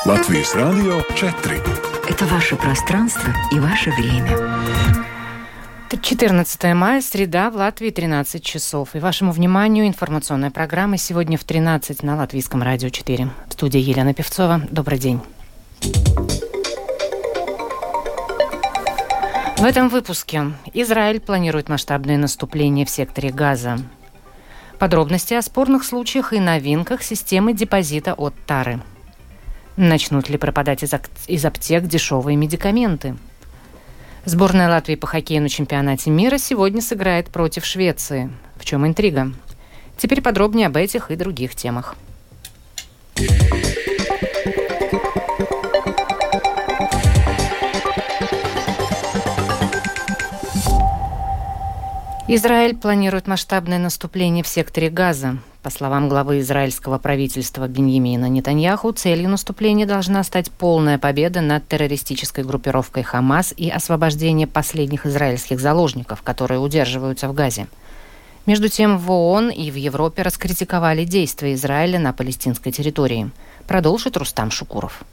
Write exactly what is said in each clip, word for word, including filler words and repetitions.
Латвийс радио четыре. Это ваше пространство и ваше время. четырнадцатое мая, среда, в Латвии тринадцать часов. И вашему вниманию информационная программа сегодня в тринадцать на Латвийском радио четыре. В студии Елена Певцова. Добрый день. В этом выпуске Израиль планирует масштабное наступление в секторе Газа. Подробности о спорных случаях и новинках системы депозита от Тары. Начнут ли пропадать из, ак- из аптек дешевые медикаменты? Сборная Латвии по хоккею на чемпионате мира сегодня сыграет против Швеции. В чем интрига? Теперь подробнее об этих и других темах. Израиль планирует масштабное наступление в секторе Газа. По словам главы израильского правительства Биньямина Нетаньяху, целью наступления должна стать полная победа над террористической группировкой Хамас и освобождение последних израильских заложников, которые удерживаются в Газе. Между тем, в ООН и в Европе раскритиковали действия Израиля на палестинской территории. Продолжит Рустам Шукуров.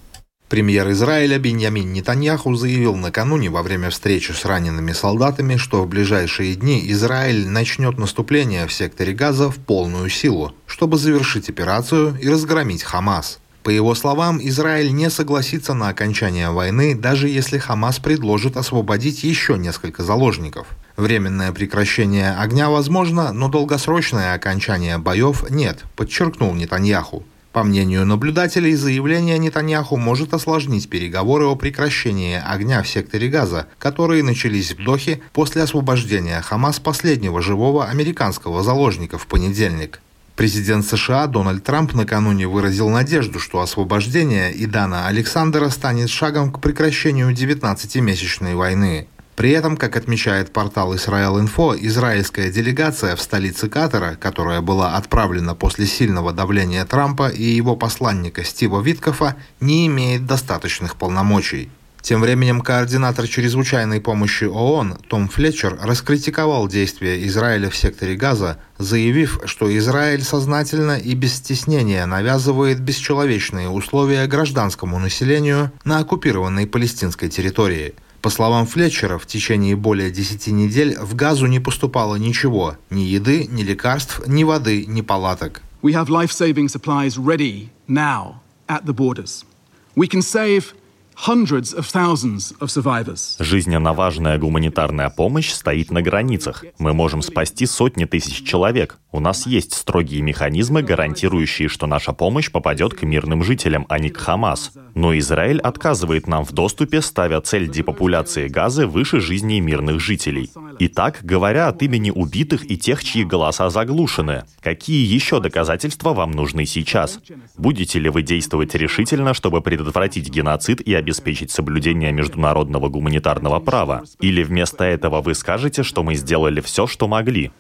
Премьер Израиля Биньямин Нетаньяху заявил накануне во время встречи с ранеными солдатами, что в ближайшие дни Израиль начнет наступление в секторе Газа в полную силу, чтобы завершить операцию и разгромить Хамас. По его словам, Израиль не согласится на окончание войны, даже если Хамас предложит освободить еще несколько заложников. Временное прекращение огня возможно, но долгосрочное окончание боев нет, подчеркнул Нетаньяху. По мнению наблюдателей, заявление Нетаньяху может осложнить переговоры о прекращении огня в секторе Газа, которые начались в Дохе после освобождения Хамас последнего живого американского заложника в понедельник. Президент США Дональд Трамп накануне выразил надежду, что освобождение Идана Александера станет шагом к прекращению девятнадцатимесячной войны. При этом, как отмечает портал Israel.info, израильская делегация в столице Катара, которая была отправлена после сильного давления Трампа и его посланника Стива Виткофа, не имеет достаточных полномочий. Тем временем координатор чрезвычайной помощи ООН Том Флетчер раскритиковал действия Израиля в секторе Газа, заявив, что Израиль сознательно и без стеснения навязывает бесчеловечные условия гражданскому населению на оккупированной палестинской территории. По словам Флетчера, в течение более десяти недель в Газу не поступало ничего – ни еды, ни лекарств, ни воды, ни палаток. We have life-saving supplies ready now at the borders. We can save hundreds of thousands of survivors. Жизненно важная гуманитарная помощь стоит на границах. Мы можем спасти сотни тысяч человек. У нас есть строгие механизмы, гарантирующие, что наша помощь попадет к мирным жителям, а не к Хамас. Но Израиль отказывает нам в доступе, ставя цель депопуляции Газы выше жизни мирных жителей. Итак, говоря от имени убитых и тех, чьи голоса заглушены, какие еще доказательства вам нужны сейчас? Будете ли вы действовать решительно, чтобы предотвратить геноцид и обеспечить соблюдение международного гуманитарного права? Или вместо этого вы скажете, что мы сделали все, что могли?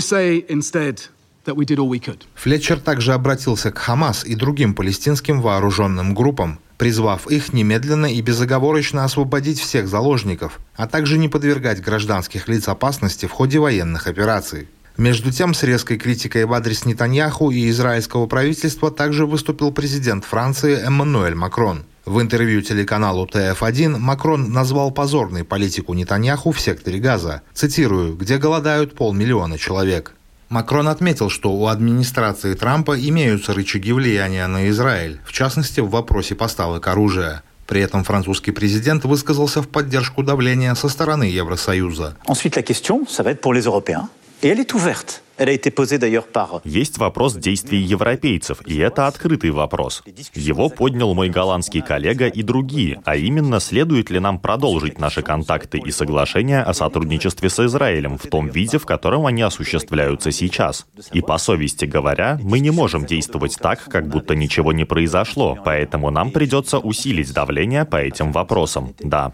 Флетчер также обратился к Хамас и другим палестинским вооруженным группам, призвав их немедленно и безоговорочно освободить всех заложников, а также не подвергать гражданских лиц опасности в ходе военных операций. Между тем, с резкой критикой в адрес Нетаньяху и израильского правительства также выступил президент Франции Эммануэль Макрон. В интервью телеканалу Тэ Эф один Макрон назвал позорной политику Нетаньяху в секторе Газа, цитирую, «где голодают полмиллиона человек». Макрон отметил, что у администрации Трампа имеются рычаги влияния на Израиль, в частности в вопросе поставок оружия. При этом французский президент высказался в поддержку давления со стороны Евросоюза. Ensuite, la question, ça va être pour les Européens. Et elle est ouverte. Есть вопрос действий европейцев, и это открытый вопрос. Его поднял мой голландский коллега и другие, а именно, следует ли нам продолжить наши контакты и соглашения о сотрудничестве с Израилем в том виде, в котором они осуществляются сейчас. И по совести говоря, мы не можем действовать так, как будто ничего не произошло, поэтому нам придется усилить давление по этим вопросам. Да.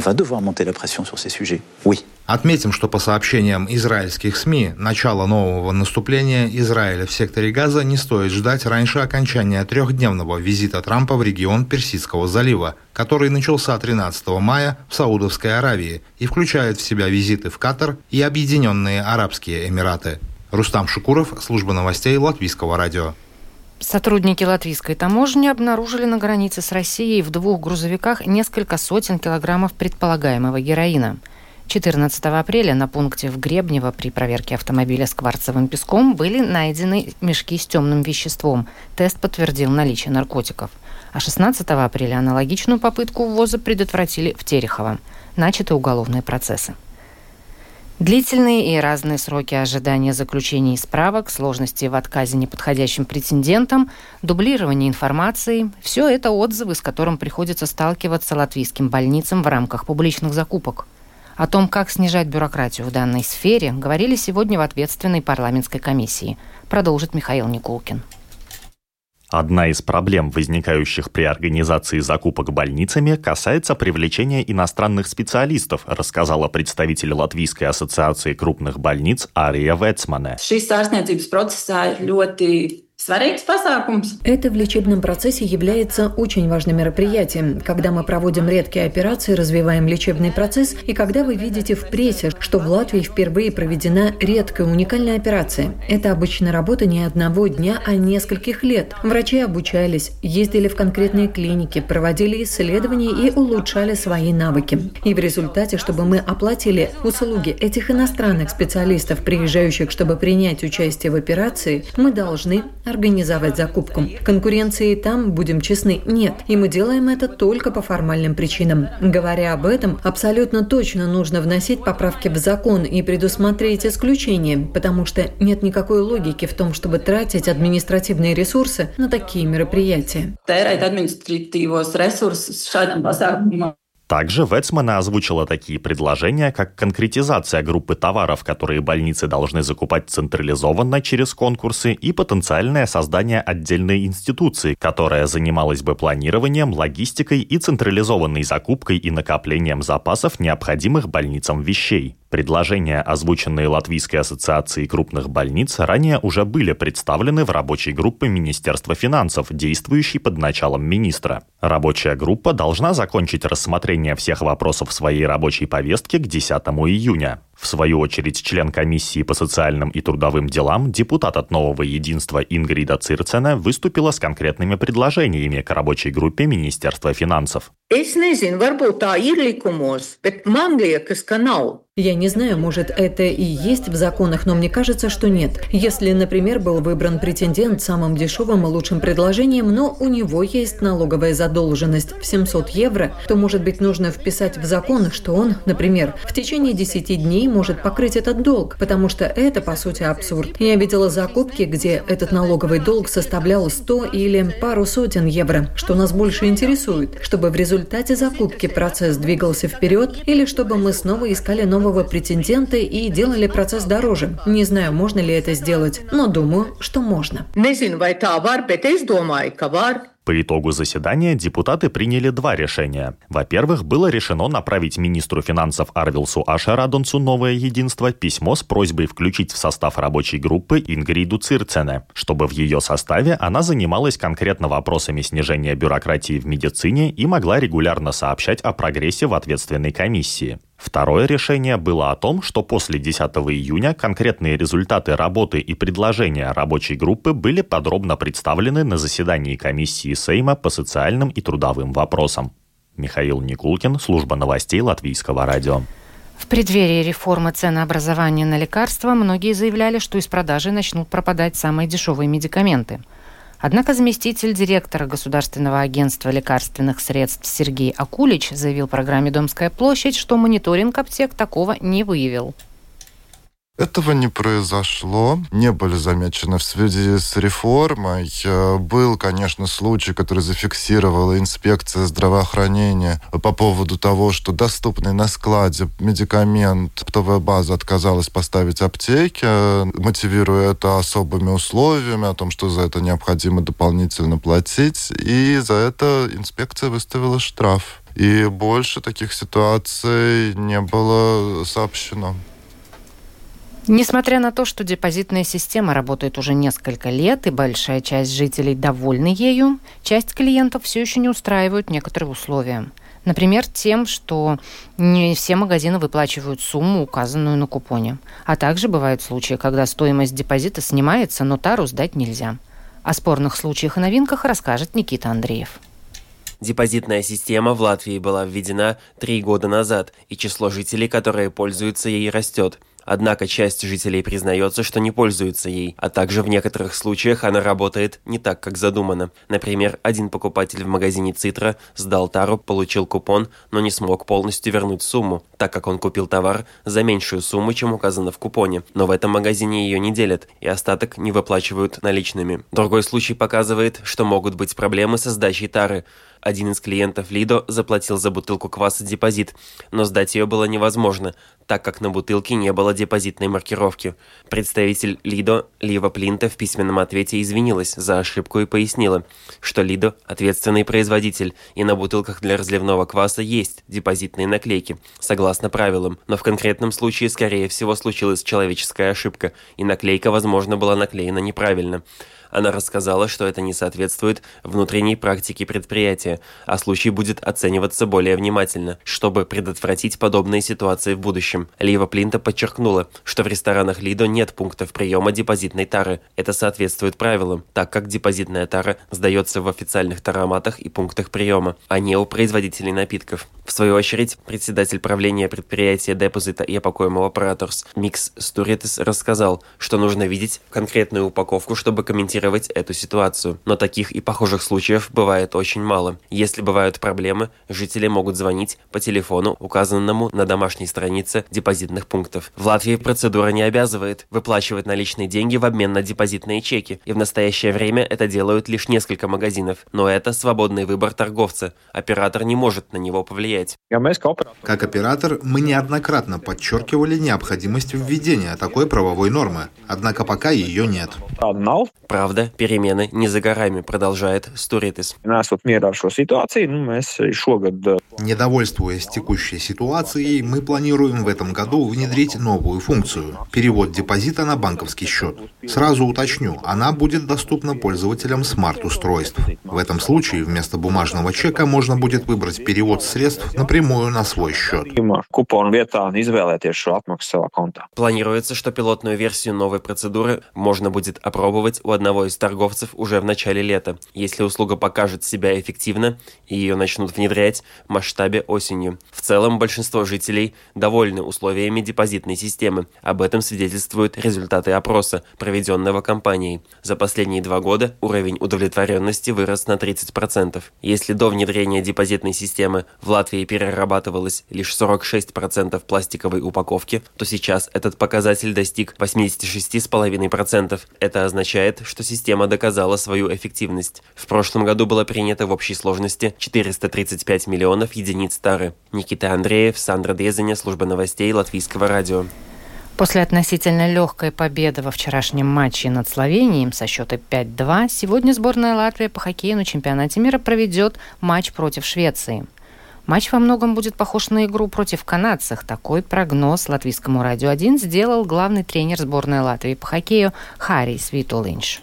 Отметим, что по сообщениям израильских СМИ, начало нового наступления Израиля в секторе Газа не стоит ждать раньше окончания трехдневного визита Трампа в регион Персидского залива, который начался тринадцатого мая в Саудовской Аравии и включает в себя визиты в Катар и Объединенные Арабские Эмираты. Рустам Шукуров, служба новостей Латвийского радио. Сотрудники латвийской таможни обнаружили на границе с Россией в двух грузовиках несколько сотен килограммов предполагаемого героина. четырнадцатого апреля на пункте в Гребнево при проверке автомобиля с кварцевым песком были найдены мешки с темным веществом. Тест подтвердил наличие наркотиков. А шестнадцатого апреля аналогичную попытку ввоза предотвратили в Терехово. Начаты уголовные процессы. Длительные и разные сроки ожидания заключений и справок, сложности в отказе неподходящим претендентам, дублирование информации – все это отзывы, с которым приходится сталкиваться латвийским больницам в рамках публичных закупок. О том, как снижать бюрократию в данной сфере, говорили сегодня в ответственной парламентской комиссии. Продолжит Михаил Никулкин. Одна из проблем, возникающих при организации закупок больницами, касается привлечения иностранных специалистов, рассказала представитель Латвийской ассоциации крупных больниц Ария Вецмане. Это в лечебном процессе является очень важным мероприятием. Когда мы проводим редкие операции, развиваем лечебный процесс, и когда вы видите в прессе, что в Латвии впервые проведена редкая уникальная операция. Это обычно работа не одного дня, а нескольких лет. Врачи обучались, ездили в конкретные клиники, проводили исследования и улучшали свои навыки. И в результате, чтобы мы оплатили услуги этих иностранных специалистов, приезжающих, чтобы принять участие в операции, мы должны организовать закупку. Конкуренции там, будем честны, нет. И мы делаем это только по формальным причинам. Говоря об этом, абсолютно точно нужно вносить поправки в закон и предусмотреть исключения, потому что нет никакой логики в том, чтобы тратить административные ресурсы на такие мероприятия. Также Вецмана озвучила такие предложения, как конкретизация группы товаров, которые больницы должны закупать централизованно через конкурсы, и потенциальное создание отдельной институции, которая занималась бы планированием, логистикой и централизованной закупкой и накоплением запасов необходимых больницам вещей. Предложения, озвученные Латвийской ассоциацией крупных больниц, ранее уже были представлены в рабочей группе Министерства финансов, действующей под началом министра. Рабочая группа должна закончить рассмотрение всех вопросов своей рабочей повестки к десятому июня. В свою очередь, член комиссии по социальным и трудовым делам, депутат от Нового единства Ингрида Цирцене выступила с конкретными предложениями к рабочей группе Министерства финансов. Я не знаю, может, это и есть в законах, но мне кажется, что нет. Если, например, был выбран претендент самым дешевым и лучшим предложением, но у него есть налоговая задолженность в семьсот евро, то, может быть, нужно вписать в закон, что он, например, в течение десяти дней может покрыть этот долг, потому что это, по сути, абсурд. Я видела закупки, где этот налоговый долг составлял сто или пару сотен евро. Что нас больше интересует? Чтобы в результате закупки процесс двигался вперед или чтобы мы снова искали новые претенденты и делали процесс дороже. Не знаю, можно ли это сделать, но думаю, что можно. По итогу заседания депутаты приняли два решения. Во-первых, было решено направить министру финансов Арвилсу Ашерадонсу «Новое единство» письмо с просьбой включить в состав рабочей группы Ингриду Цирцене, чтобы в ее составе она занималась конкретно вопросами снижения бюрократии в медицине и могла регулярно сообщать о прогрессе в ответственной комиссии. Второе решение было о том, что после десятого июня конкретные результаты работы и предложения рабочей группы были подробно представлены на заседании комиссии Сейма по социальным и трудовым вопросам. Михаил Никулкин, служба новостей Латвийского радио. В преддверии реформы ценообразования на лекарства многие заявляли, что из продажи начнут пропадать самые дешевые медикаменты. Однако заместитель директора Государственного агентства лекарственных средств Сергей Акулич заявил программе «Домская площадь», что мониторинг аптек такого не выявил. Этого не произошло, не были замечены в связи с реформой. Был, конечно, случай, который зафиксировала инспекция здравоохранения по поводу того, что доступный на складе медикамент оптовая база отказалась поставить аптеки, мотивируя это особыми условиями, о том, что за это необходимо дополнительно платить, и за это инспекция выставила штраф. И больше таких ситуаций не было сообщено. Несмотря на то, что депозитная система работает уже несколько лет и большая часть жителей довольны ею, часть клиентов все еще не устраивают некоторые условия. Например, тем, что не все магазины выплачивают сумму, указанную на купоне. А также бывают случаи, когда стоимость депозита снимается, но тару сдать нельзя. О спорных случаях и новинках расскажет Никита Андреев. Депозитная система в Латвии была введена три года назад, и число жителей, которые пользуются ей, растет. Однако часть жителей признается, что не пользуются ей, а также в некоторых случаях она работает не так, как задумано. Например, один покупатель в магазине «Цитра» сдал тару, получил купон, но не смог полностью вернуть сумму, так как он купил товар за меньшую сумму, чем указано в купоне. Но в этом магазине ее не делят, и остаток не выплачивают наличными. Другой случай показывает, что могут быть проблемы со сдачей тары. Один из клиентов Лидо заплатил за бутылку кваса депозит, но сдать ее было невозможно, так как на бутылке не было депозитной маркировки. Представитель Лидо Лива Плинта в письменном ответе извинилась за ошибку и пояснила, что Лидо – ответственный производитель, и на бутылках для разливного кваса есть депозитные наклейки, согласно правилам, но в конкретном случае, скорее всего, случилась человеческая ошибка, и наклейка, возможно, была наклеена неправильно. Она рассказала, что это не соответствует внутренней практике предприятия, а случай будет оцениваться более внимательно, чтобы предотвратить подобные ситуации в будущем. Лива Плинта подчеркнула, что в ресторанах Лидо нет пунктов приема депозитной тары. Это соответствует правилам, так как депозитная тара сдается в официальных тароматах и пунктах приема, а не у производителей напитков. В свою очередь, председатель правления предприятия Депозита и Epocom Operators Микс Стуритис рассказал, что нужно видеть конкретную упаковку, чтобы комментировать эту ситуацию. Но таких и похожих случаев бывает очень мало. Если бывают проблемы, жители могут звонить по телефону, указанному на домашней странице депозитных пунктов. В Латвии процедура не обязывает выплачивать наличные деньги в обмен на депозитные чеки, и в настоящее время это делают лишь несколько магазинов. Но это свободный выбор торговца. Оператор не может на него повлиять. Как оператор, мы неоднократно подчеркивали необходимость введения такой правовой нормы, однако пока ее нет. Правда, перемены не за горами, продолжает Стуритис. Недовольствуясь текущей ситуацией, мы планируем в этом году внедрить новую функцию – перевод депозита на банковский счет. Сразу уточню, она будет доступна пользователям смарт-устройств. В этом случае вместо бумажного чека можно будет выбрать перевод средств напрямую на свой счет. Планируется, что пилотную версию новой процедуры можно будет опробовать у одного из торговцев уже в начале лета. Если услуга покажет себя эффективно и ее начнут внедрять в масштабе осенью. В целом, большинство жителей довольны условиями депозитной системы. Об этом свидетельствуют результаты опроса, проведенного компанией. За последние два года уровень удовлетворенности вырос на тридцать процентов. Если до внедрения депозитной системы в Латвии перерабатывалось лишь сорок шесть процентов пластиковой упаковки, то сейчас этот показатель достиг восемьдесят шесть целых пять десятых процента. Это означает, что система доказала свою эффективность. В прошлом году было принято в общей сложности четыреста тридцать пять миллионов единиц тары. Никита Андреев, Сандра Дезеня, служба новостей Латвийского радио. После относительно легкой победы во вчерашнем матче над Словенией со счета пять-два, сегодня сборная Латвии по хоккею на чемпионате мира проведет матч против Швеции. Матч во многом будет похож на игру против канадцев. Такой прогноз Латвийскому радио один сделал главный тренер сборной Латвии по хоккею Харис Витулинш.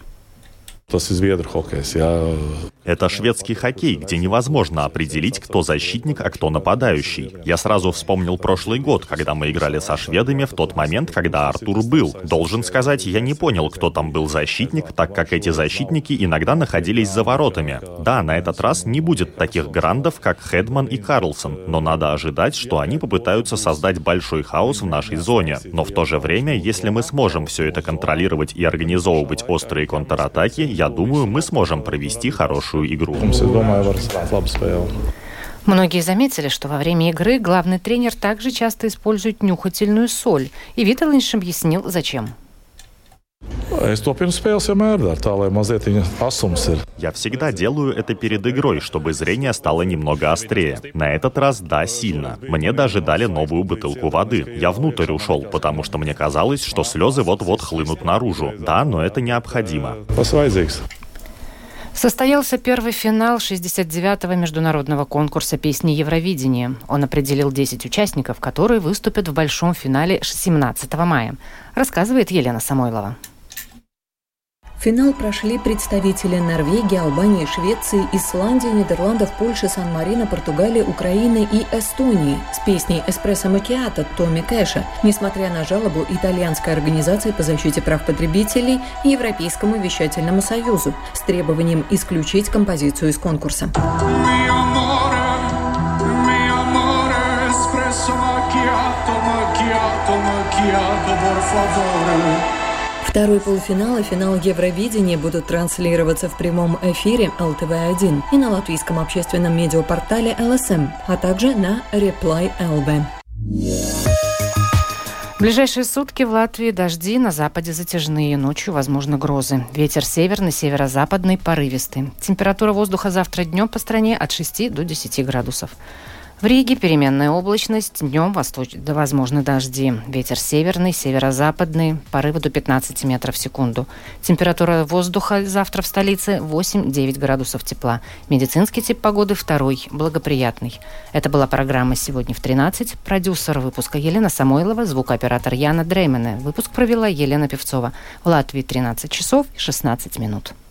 Это шведский хоккей, где невозможно определить, кто защитник, а кто нападающий. Я сразу вспомнил прошлый год, когда мы играли со шведами в тот момент, когда Артур был. Должен сказать, я не понял, кто там был защитник, так как эти защитники иногда находились за воротами. Да, на этот раз не будет таких грандов, как Хедман и Карлсон, но надо ожидать, что они попытаются создать большой хаос в нашей зоне. Но в то же время, если мы сможем все это контролировать и организовывать острые контратаки, я думаю, мы сможем провести хорошую игру. Многие заметили, что во время игры главный тренер также часто использует нюхательную соль. И Витулинш объяснил, зачем. Я всегда делаю это перед игрой, чтобы зрение стало немного острее. На этот раз, да, сильно. Мне даже дали новую бутылку воды. Я внутрь ушел, потому что мне казалось, что слезы вот-вот хлынут наружу. Да, но это необходимо. Состоялся первый финал шестьдесят девятого международного конкурса песни Евровидения. Он определил десять участников, которые выступят в большом финале семнадцатого мая. Рассказывает Елена Самойлова. финал прошли представители Норвегии, Албании, Швеции, Исландии, Нидерландов, Польши, Сан-Марино, Португалии, Украины и Эстонии с песней «Эспрессо Макиато» Томми Кэша, несмотря на жалобу итальянской организации по защите прав потребителей и Европейскому вещательному союзу с требованием исключить композицию из конкурса. Второй полуфинал и финал Евровидения будут транслироваться в прямом эфире эл тэ вэ один и на латвийском общественном медиапортале эл эс эм, а также на Reply точка эл ви. В ближайшие сутки в Латвии дожди, на западе затяжные, ночью возможны грозы. Ветер северный, северо-западный, порывистый. Температура воздуха завтра днем по стране от шести до десяти градусов. В Риге переменная облачность, днем восточ... да, возможны дожди. Ветер северный, северо-западный, порывы до пятнадцати метров в секунду. Температура воздуха завтра в столице восемь-девять градусов тепла. Медицинский тип погоды второй, благоприятный. Это была программа «Сегодня в тринадцать». Продюсер выпуска Елена Самойлова, звукооператор Яна Дреймене. Выпуск провела Елена Певцова. В Латвии тринадцать часов и шестнадцать минут.